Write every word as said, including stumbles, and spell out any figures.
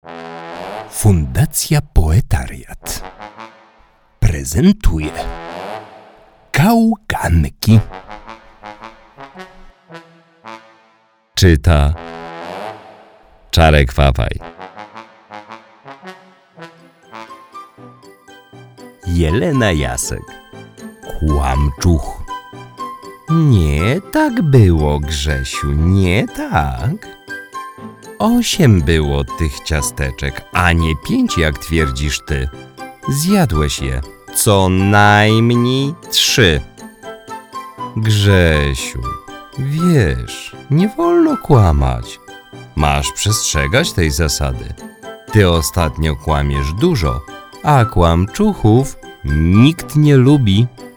Fundacja Poetariat prezentuje Kałganki. Czyta Czarek Papaj. Jelena Jasek. Kłamczuch. Nie tak było, Grzesiu, nie tak. Osiem było tych ciasteczek, a nie pięć, jak twierdzisz ty. Zjadłeś je co najmniej trzy. Grzesiu, wiesz, nie wolno kłamać. Masz przestrzegać tej zasady. Ty ostatnio kłamiesz dużo, a kłamczuchów nikt nie lubi.